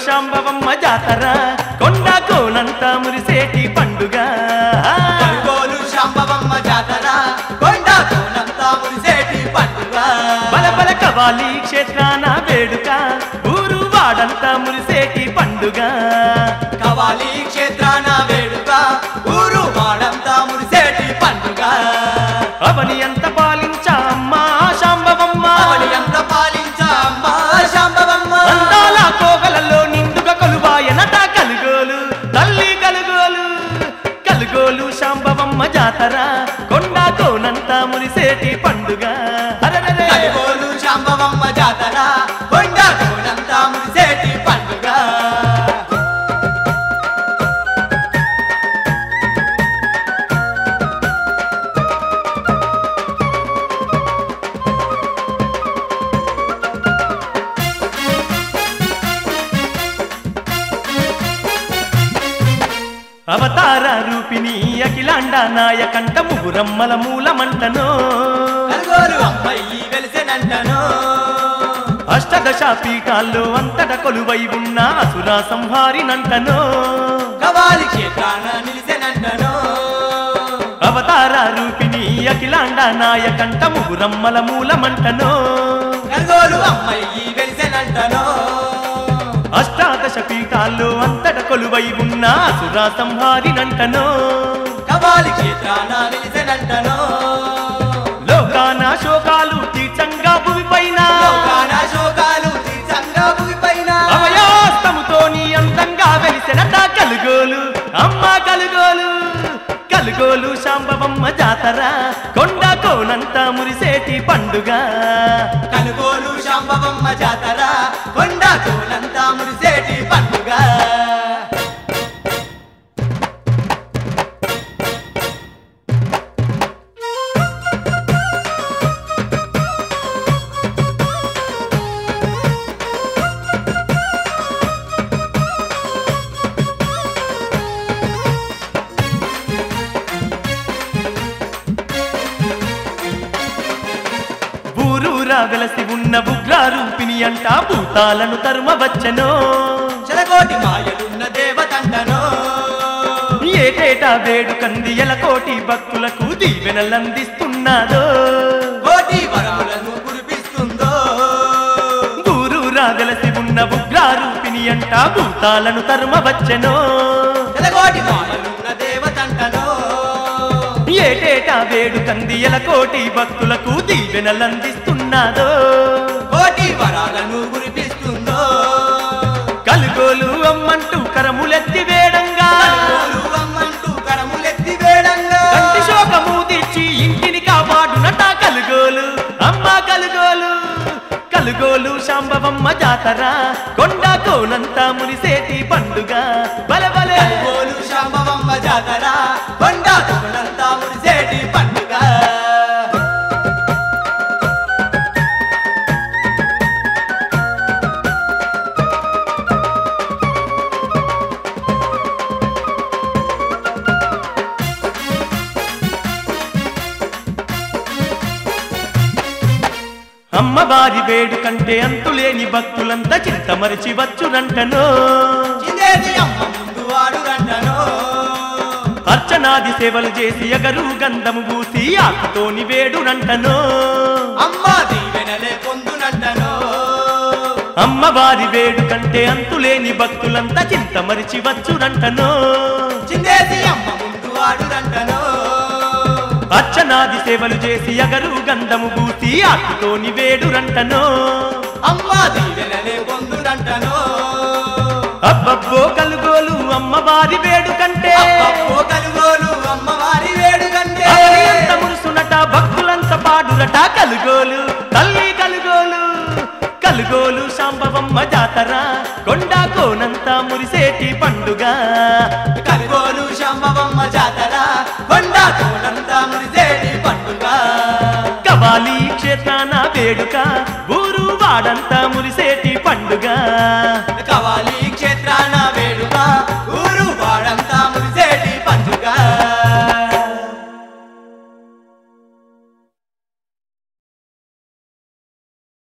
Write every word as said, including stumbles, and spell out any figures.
శాంబవమ్మ జాతర కొండ కోనంత మురిసేటి పండుగ కనుగోలు శాంబవమ్మ జాతర కొండ కోనంత మురిసేటి పండుగ బలబల కవాలి క్షేత్రాన వేడుక ఊరు వాడంతా మురిసేటి పండుగ కవాలి క్షేత్రాన వేడుక ఊరు వాడంతా మురిసేటి పండుగ అవని అంత పాలించా అమ్మా శాంబవమ్మ అవని అంత పాలించా అమ్మా శాంబవమ్మ అందాల కోగలలో నిండుగా కొలువాయనట కలుగోలు తల్లి కలుగోలు కలుగోలు శాంబవమ్మ జాతర కొండ కోనంత మురిసేటి పండుగ కనుగోలు శాంబవమ్మ జాతర కొండ కోనంత మురిసేటి పండుగ అవతార రూపిణి అఖిలాండ నాయకంట ముగురమ్మల మూలమంటనో కనుగోలు అమ్మాయి వెలిసెనంటనో అష్టదశ పీఠాల్లో అంతట కొలువై ఉన్న అసురా సంహారినంటనో కవాలి క్షేత్రాన నిలిసెనంటనో అవతార రూపిణి అఖిలాండ నాయకంట ముగురమ్మల మూలమంటనో కనుగోలు అమ్మాయి వెలిసెనంటనో అష్టాదశ పీఠాల్లో అంతట కొలువై ఉన్న అసురా సంహారినంటనో కవాలి క్షేత్రాన నిలిసెనంటనో లోకాన శోకాలు తీర్చంగా భూమి పైన లోకాన శోకాలు తీర్చంగా భూమిపైన అవయాస్తముతోని అందంగా వెలిసెనట కలుగోలు అమ్మ కలుగోలు కలుగోలు శాంబవమ్మ జాతర కొండ కోనంత మురిసేటి పండుగ కనుగోలు శాంబవమ్మ జాతర కొండ కోనంత మురిసేటి పండుగ ఊరూరా వెలసి ఉన్న ఉగ్ర రూపిణి అంట భూతాలను తరుమవచ్చనో చెలకోటి మాయలున్న దేవతండనో ఏటేటా వేడుకంది ఎలకోటి భక్తులకు దీవెనలందిస్తున్నాదో కోటి వరములను కురిపిస్తుందో ఊరూరా వెలసి ఉన్న ఉగ్ర రూపిణి అంట భూతాలను తరుమవచ్చనో చెలకోటి మాయలున్న దేవతండనో ఏటేటా వేడుకంది ఎలకోటి భక్తులకు దీవెనలందిస్తున్నాదో కోటి వరాలను కురిపిస్తుందో కలుగోలు అమ్మంటూ కరములెత్తి వేడంగా కనుగోలు అమ్మంటూ కరములెత్తి వేడంగా కంటి శోకము తీర్చి ఇంటిని కాపాడునట కలుగోలు అమ్మ కలుగోలు కలుగోలు శాంబవమ్మ జాతర కొండ కోనంత మురిసేటి పండుగ బలబలే కనుగోలు శాంబవమ్మ జాతర కొండ కోనంత మురిసేటి పండుగ అమ్మవారి వేడుకంటే అంతులేని భక్తులంతా చింతమరిచి వచ్చునంటనో చిందేది అమ్మ ముందు వాడురంటనో అర్చనాది సేవలు చేసి ఎగరు గంధము పూసి ఆకుతోని వేడునంటనో అమ్మ దీవెనలే పొందునంటనో అమ్మవారి వేడుకంటే అంతులేని భక్తులంతా చింతమరిచి వచ్చునంటనో చిందేది అమ్మ ముందు వాడురంటనో అర్చనాది సేవలు చేసి ఎగరు గంధము పూసి ఆకుతోని వేడురంటనో అమ్మ దీవెనలే పొందునంటనో అబ్బబ్బో కలుగోలు అమ్మవారి వేడుకంటే అబ్బో కనుగోలు అమ్మవారి వేడుకంటే అవని అంత మురుసునట భక్తులంత పాడురట కలుగోలు తల్లి కలుగోలు కలుగోలు శాంబవమ్మ జాతర కొండ కోనంత మురిసేటి పండుగ కనుగోలు శాంబవమ్మ జాతర కొండ కోనంత మురిసేటి పండుగ కవాలి క్షేత్రాన వేడుక ఊరు వాడంతా మురిసేటి పండుగ